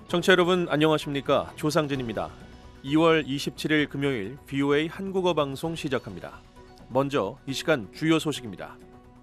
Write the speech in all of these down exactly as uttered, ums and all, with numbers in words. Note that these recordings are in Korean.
청취자 여러분 안녕하십니까? 조상진입니다. 이월 이십칠일 금요일 브이오에이 한국어 방송 시작합니다. 먼저 이 시간 주요 소식입니다.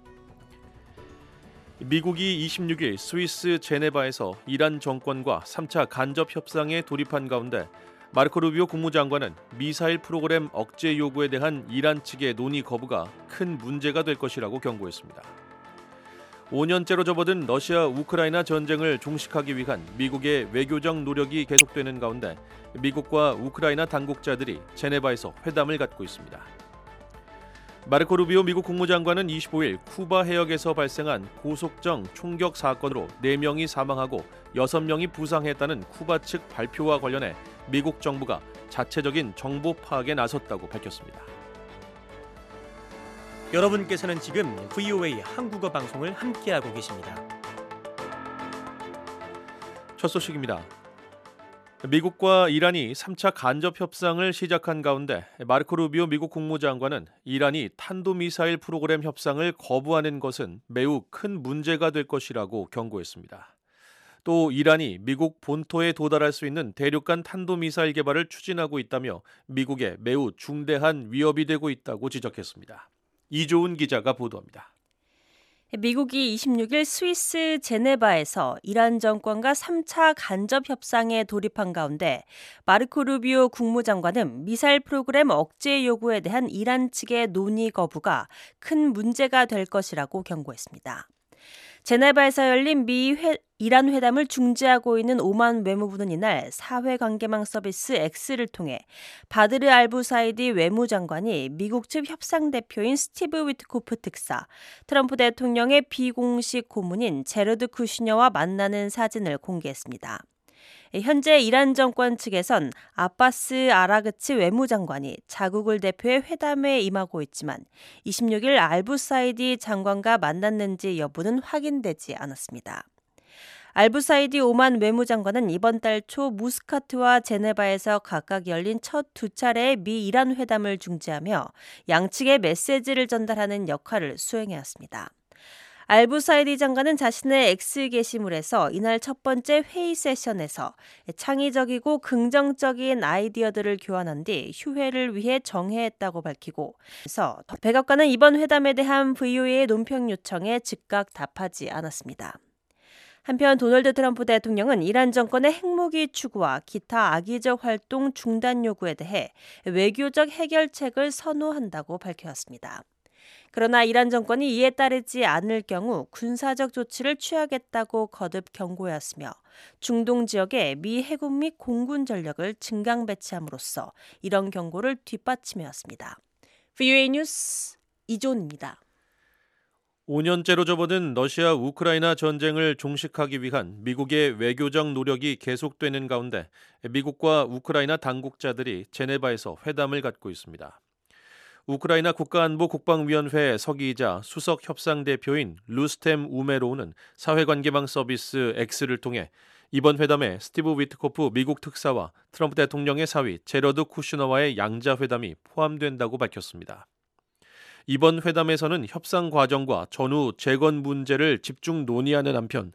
미국이 이십육일 스위스 제네바에서 이란 정권과 삼 차 간접 협상에 돌입한 가운데 마르코 루비오 국무장관은 미사일 프로그램 억제 요구에 대한 이란 측의 논의 거부가 큰 문제가 될 것이라고 경고했습니다. 오 년째로 접어든 러시아 우크라이나 전쟁을 종식하기 위한 미국의 외교적 노력이 계속되는 가운데 미국과 우크라이나 당국자들이 제네바에서 회담을 갖고 있습니다. 마르코 루비오 미국 국무장관은 이십오일 쿠바 해역에서 발생한 고속정 총격 사건으로 네 명이 사망하고 여섯 명이 부상했다는 쿠바 측 발표와 관련해 미국 정부가 자체적인 정보 파악에 나섰다고 밝혔습니다. 여러분께서는 지금 브이오에이 한국어 방송을 함께하고 계십니다. 첫 소식입니다. 미국과 이란이 삼 차 간접 협상을 시작한 가운데 마르코 루비오 미국 국무장관은 이란이 탄도미사일 프로그램 협상을 거부하는 것은 매우 큰 문제가 될 것이라고 경고했습니다. 또 이란이 미국 본토에 도달할 수 있는 대륙간 탄도미사일 개발을 추진하고 있다며 미국에 매우 중대한 위협이 되고 있다고 지적했습니다. 이조은 기자가 보도합니다. 미국이 이십육일 스위스 제네바에서 이란 정권과 삼 차 간접 협상에 돌입한 가운데 마르코 루비오 국무장관은 미사일 프로그램 억제 요구에 대한 이란 측의 논의 거부가 큰 문제가 될 것이라고 경고했습니다. 제네바에서 열린 미 회, 이란 회담을 중재하고 있는 오만 외무부는 이날 사회관계망 서비스 X를 통해 바드르 알부사이디 외무장관이 미국 측 협상 대표인 스티브 위트코프 특사, 트럼프 대통령의 비공식 고문인 제러드 쿠시너와 만나는 사진을 공개했습니다. 현재 이란 정권 측에선 아바스 아라그치 외무장관이 자국을 대표해 회담에 임하고 있지만 이십육일 알부사이디 장관과 만났는지 여부는 확인되지 않았습니다. 알부사이디 오만 외무장관은 이번 달 초 무스카트와 제네바에서 각각 열린 첫 두 차례의 미 이란 회담을 중재하며 양측의 메시지를 전달하는 역할을 수행해왔습니다. 알부사이디 장관은 자신의 X 게시물에서 이날 첫 번째 회의 세션에서 창의적이고 긍정적인 아이디어들을 교환한 뒤 휴회를 위해 정회했다고 밝히고 그래서 백악관은 이번 회담에 대한 브이오에이의 논평 요청에 즉각 답하지 않았습니다. 한편 도널드 트럼프 대통령은 이란 정권의 핵무기 추구와 기타 악의적 활동 중단 요구에 대해 외교적 해결책을 선호한다고 밝혀왔습니다. 그러나 이란 정권이 이에 따르지 않을 경우 군사적 조치를 취하겠다고 거듭 경고했으며 중동 지역에 미 해군 및 공군 전력을 증강 배치함으로써 이런 경고를 뒷받침해왔습니다. 브이오에이 뉴스 이존입니다. 오 년째로 접어든 러시아 우크라이나 전쟁을 종식하기 위한 미국의 외교적 노력이 계속되는 가운데 미국과 우크라이나 당국자들이 제네바에서 회담을 갖고 있습니다. 우크라이나 국가안보 국방위원회 서기이자 수석 협상대표인 루스템 우메로우는 사회관계망 서비스 X를 통해 이번 회담에 스티브 위트코프 미국 특사와 트럼프 대통령의 사위 제러드 쿠슈너와의 양자회담이 포함된다고 밝혔습니다. 이번 회담에서는 협상 과정과 전후 재건 문제를 집중 논의하는 한편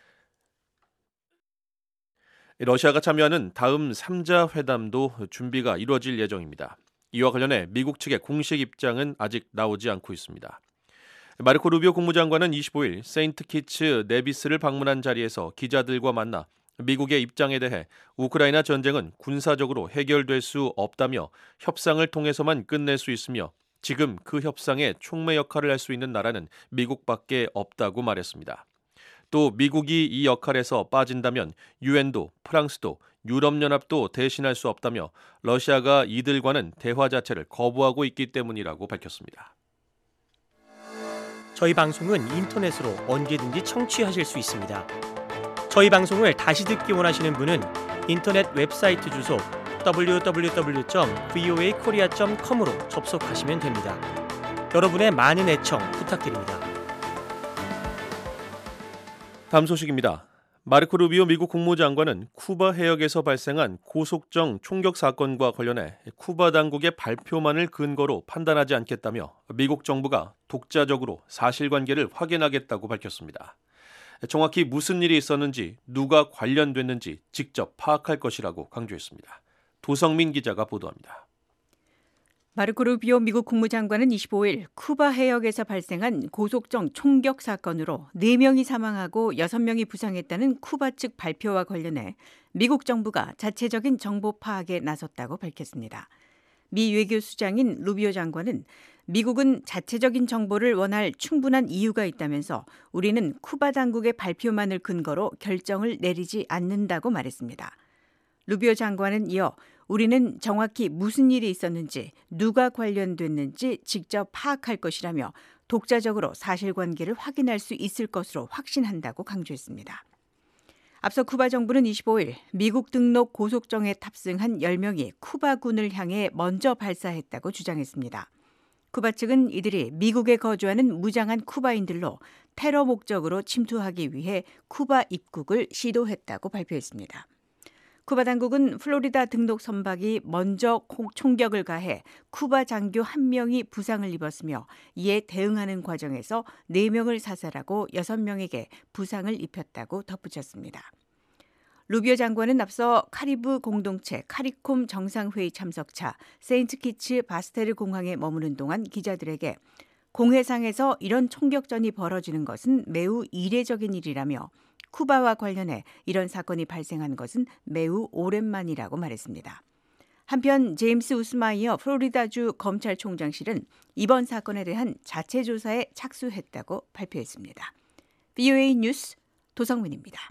러시아가 참여하는 다음 삼 자 회담도 준비가 이루어질 예정입니다. 이와 관련해 미국 측의 공식 입장은 아직 나오지 않고 있습니다. 마르코 루비오 국무장관은 이십오일 세인트 키츠 네비스를 방문한 자리에서 기자들과 만나 미국의 입장에 대해 우크라이나 전쟁은 군사적으로 해결될 수 없다며 협상을 통해서만 끝낼 수 있으며 지금 그 협상에 촉매 역할을 할 수 있는 나라는 미국밖에 없다고 말했습니다. 또 미국이 이 역할에서 빠진다면 유엔도, 프랑스도, 유럽연합도 대신할 수 없다며 러시아가 이들과는 대화 자체를 거부하고 있기 때문이라고 밝혔습니다. 저희 방송은 인터넷으로 언제든지 청취하실 수 있습니다. 저희 방송을 다시 듣기 원하시는 분은 인터넷 웹사이트 주소 더블유 더블유 더블유 점 브이오에이 코리아 점 컴으로 접속하시면 됩니다. 여러분의 많은 애청 부탁드립니다. 다음 소식입니다. 마르코 루비오 미국 국무장관은 쿠바 해역에서 발생한 고속정 총격 사건과 관련해 쿠바 당국의 발표만을 근거로 판단하지 않겠다며 미국 정부가 독자적으로 사실관계를 확인하겠다고 밝혔습니다. 정확히 무슨 일이 있었는지 누가 관련됐는지 직접 파악할 것이라고 강조했습니다. 도성민 기자가 보도합니다. 마르코 루비오 미국 국무장관은 이십오일 쿠바 해역에서 발생한 고속정 총격 사건으로 네 명이 사망하고 여섯 명이 부상했다는 쿠바 측 발표와 관련해 미국 정부가 자체적인 정보 파악에 나섰다고 밝혔습니다. 미 외교수장인 루비오 장관은 미국은 자체적인 정보를 원할 충분한 이유가 있다면서 우리는 쿠바 당국의 발표만을 근거로 결정을 내리지 않는다고 말했습니다. 루비오 장관은 이어 우리는 정확히 무슨 일이 있었는지 누가 관련됐는지 직접 파악할 것이라며 독자적으로 사실관계를 확인할 수 있을 것으로 확신한다고 강조했습니다. 앞서 쿠바 정부는 이십오일 미국 등록 고속정에 탑승한 열 명이 쿠바군을 향해 먼저 발사했다고 주장했습니다. 쿠바 측은 이들이 미국에 거주하는 무장한 쿠바인들로 테러 목적으로 침투하기 위해 쿠바 입국을 시도했다고 발표했습니다. 쿠바 당국은 플로리다 등록 선박이 먼저 총격을 가해 쿠바 장교 한 명이 부상을 입었으며 이에 대응하는 과정에서 네 명을 사살하고 여섯 명에게 부상을 입혔다고 덧붙였습니다. 루비오 장관은 앞서 카리브 공동체 카리콤 정상회의 참석차 세인트 키츠 바스테르 공항에 머무는 동안 기자들에게 공해상에서 이런 총격전이 벌어지는 것은 매우 이례적인 일이라며 쿠바와 관련해 이런 사건이 발생한 것은 매우 오랜만이라고 말했습니다. 한편 제임스 우스마이어 플로리다주 검찰총장실은 이번 사건에 대한 자체 조사에 착수했다고 발표했습니다. 브이오에이 뉴스 도성민입니다.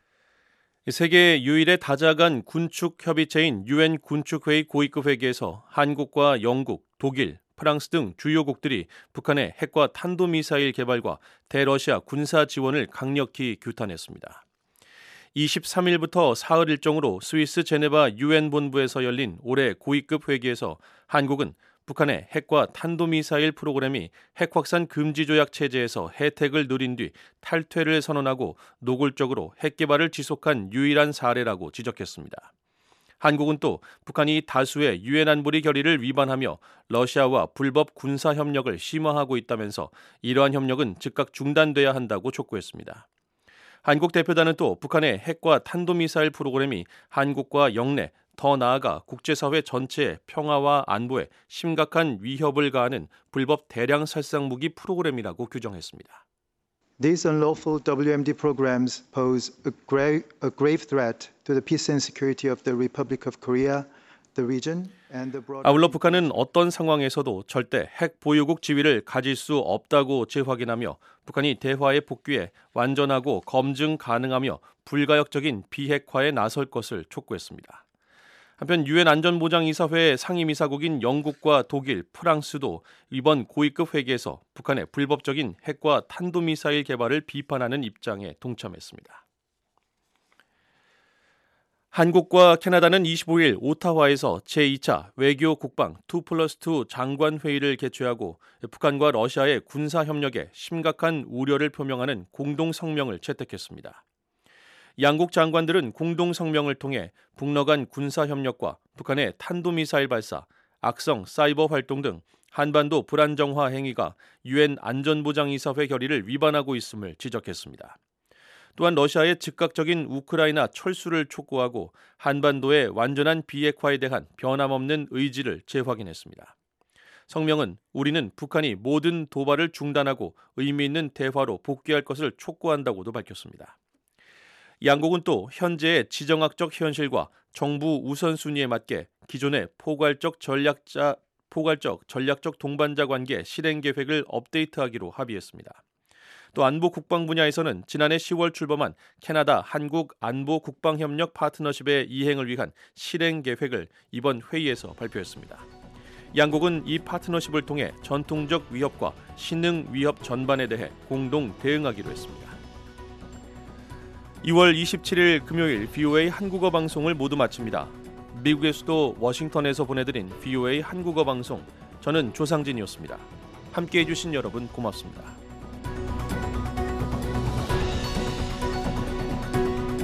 세계 유일의 다자간 군축 협의체인 유엔 군축회의 고위급 회기에서 한국과 영국, 독일, 프랑스 등 주요국들이 북한의 핵과 탄도미사일 개발과 대러시아 군사 지원을 강력히 규탄했습니다. 이십삼일부터 사흘 일정으로 스위스 제네바 유엔 본부에서 열린 올해 고위급 회기에서 한국은 북한의 핵과 탄도미사일 프로그램이 핵 확산 금지 조약 체제에서 혜택을 누린 뒤 탈퇴를 선언하고 노골적으로 핵 개발을 지속한 유일한 사례라고 지적했습니다. 한국은 또 북한이 다수의 유엔 안보리 결의를 위반하며 러시아와 불법 군사 협력을 심화하고 있다면서 이러한 협력은 즉각 중단돼야 한다고 촉구했습니다. 한국 대표단은 또 북한의 핵과 탄도미사일 프로그램이 한국과 영내, 더 나아가 국제사회 전체의 평화와 안보에 심각한 위협을 가하는 불법 대량 살상 무기 프로그램이라고 규정했습니다. These unlawful 더블유 엠 디 programs pose a grave, a grave threat to the peace and security of the Republic of Korea, the region, and the broader... 아울러 북한은 어떤 상황에서도 절대 핵 보유국 지위를 가질 수 없다고 재확인하며 북한이 대화에 복귀해 완전하고 검증 가능하며 불가역적인 비핵화에 나설 것을 촉구했습니다. 한편 유엔 안전보장이사회 상임이사국인 영국과 독일, 프랑스도 이번 고위급 회기에서 북한의 불법적인 핵과 탄도미사일 개발을 비판하는 입장에 동참했습니다. 한국과 캐나다는 이십오일 오타와에서 제이차 외교 국방 투 플러스 투 장관회의를 개최하고 북한과 러시아의 군사협력에 심각한 우려를 표명하는 공동성명을 채택했습니다. 양국 장관들은 공동성명을 통해 북러 간 군사협력과 북한의 탄도미사일 발사, 악성 사이버 활동 등 한반도 불안정화 행위가 유엔 안전보장이사회 결의를 위반하고 있음을 지적했습니다. 또한 러시아의 즉각적인 우크라이나 철수를 촉구하고 한반도의 완전한 비핵화에 대한 변함없는 의지를 재확인했습니다. 성명은 우리는 북한이 모든 도발을 중단하고 의미 있는 대화로 복귀할 것을 촉구한다고도 밝혔습니다. 양국은 또 현재의 지정학적 현실과 정부 우선순위에 맞게 기존의 포괄적 전략자, 포괄적 전략적 동반자 관계 실행 계획을 업데이트하기로 합의했습니다. 또 안보 국방 분야에서는 지난해 시월 출범한 캐나다 한국 안보 국방 협력 파트너십의 이행을 위한 실행 계획을 이번 회의에서 발표했습니다. 양국은 이 파트너십을 통해 전통적 위협과 신흥 위협 전반에 대해 공동 대응하기로 했습니다. 이월 이십칠일 금요일 브이오에이 한국어 방송을 모두 마칩니다. 미국의 수도 워싱턴에서 보내드린 브이오에이 한국어 방송, 저는 조상진이었습니다. 함께해 주신 여러분 고맙습니다.